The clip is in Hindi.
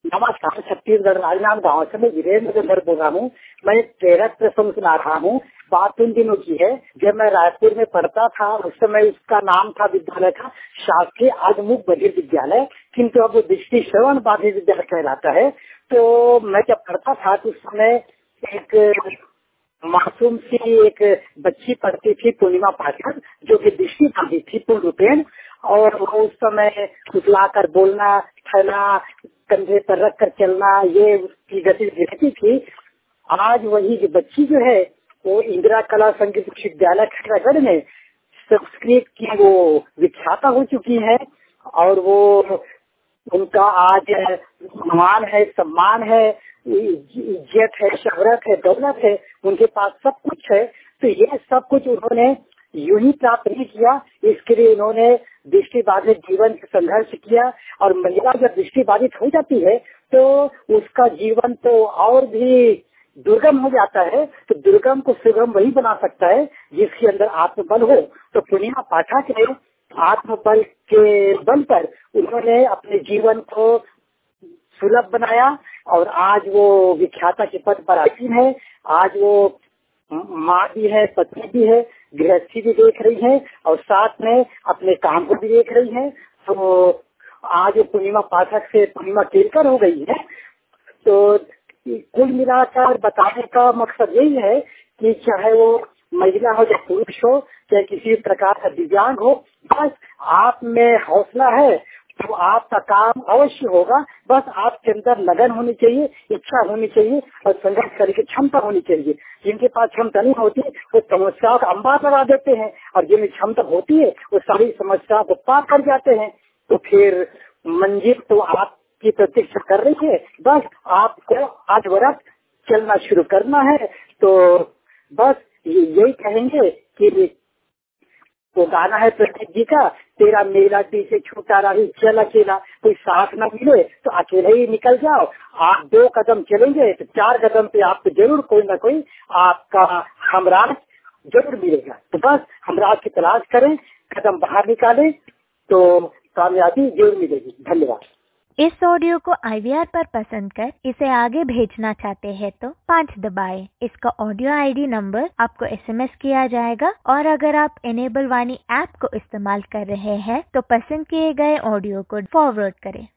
नमस्कार, छत्तीसगढ़ राजनांद गांव से मैं वीरेंद्र नगर बोल रहा हूँ। मैं एक प्रेरक प्रसंग सुना रहा हूँ। बात उन दिनों की है जब मैं रायपुर में पढ़ता था। उस समय उसका नाम था विद्यालय का शासकीय आगमुख बधिर विद्यालय, किंतु अब वो दृष्टि श्रवण बाधिर विद्यालय कहलाता है। तो मैं जब पढ़ता था तो उस समय एक मासूम सी एक बच्ची पढ़ती थी, पूर्णिमा पाठक, जो कि दृष्टि बाधित थी पूर्ण रूपेण। और वो उस समय फुसलाकर बोलना, ठहना, कंधे पर रख कर चलना, ये उसकी गतिविधि रहती थी। आज वही जो बच्ची जो है वो इंदिरा कला संगीत विश्वविद्यालय खैरागढ़ में संस्कृत की वो विख्याता हो चुकी है। और वो उनका आज मान है, सम्मान है, इज्जत है, शोहरत है, दौलत है, उनके पास सब कुछ है। तो ये सब कुछ उन्होंने यूं ही प्राप्त नहीं किया। इसके लिए उन्होंने दृष्टि बाधित जीवन संघर्ष किया। और महिला जब दृष्टि बाधित हो जाती है तो उसका जीवन तो और भी दुर्गम हो जाता है। तो दुर्गम को सुगम वही बना सकता है जिसके अंदर आत्मबल हो। तो पूर्णिमा पाठक ने आत्मबल के बल पर उन्होंने अपने जीवन को सुलभ बनाया और आज वो विख्याता के पद पर आसीन है। आज वो माँ भी है, पत्नी भी है, गृहस्थी भी देख रही है और साथ में अपने काम को भी देख रही है। तो आज पूर्णिमा पाठक से पूर्णिमा केलकर हो गई है। तो कुल मिलाकर बताने का मकसद यही है कि चाहे वो महिला हो या पुरुष हो, चाहे किसी प्रकार का दिव्यांग हो, बस आप में हौसला है तो आपका काम अवश्य होगा। बस आपके अंदर लगन होनी चाहिए, इच्छा होनी चाहिए और संघर्ष करने की क्षमता होनी चाहिए। जिनके पास क्षमता नहीं होती वो समस्याओं का अंबार लगा देते हैं, और जिनकी क्षमता होती है वो सारी समस्याओं को पार कर जाते हैं। तो फिर मंजिल तो आपकी प्रतीक्षा कर रही है, बस आपको आज वर्ष चलना शुरू करना है। तो बस यही कहेंगे कि वो गाना है प्रदीप जी का, तेरा मेला पीछे छूटा रही चल अकेला, कोई साथ न मिले तो अकेले ही निकल जाओ। आप 2 कदम चलेंगे तो 4 कदम पे आपको जरूर कोई ना कोई आपका हमराज जरूर मिलेगा। तो बस हमराज की तलाश करें, कदम बाहर निकालें तो कामयाबी जरूर मिलेगी। धन्यवाद। इस ऑडियो को IVR पर पसंद कर इसे आगे भेजना चाहते हैं तो 5 दबाएं। इसका ऑडियो ID नंबर आपको SMS किया जाएगा। और अगर आप इनेबल वाणी ऐप को इस्तेमाल कर रहे हैं तो पसंद किए गए ऑडियो को फॉरवर्ड करें।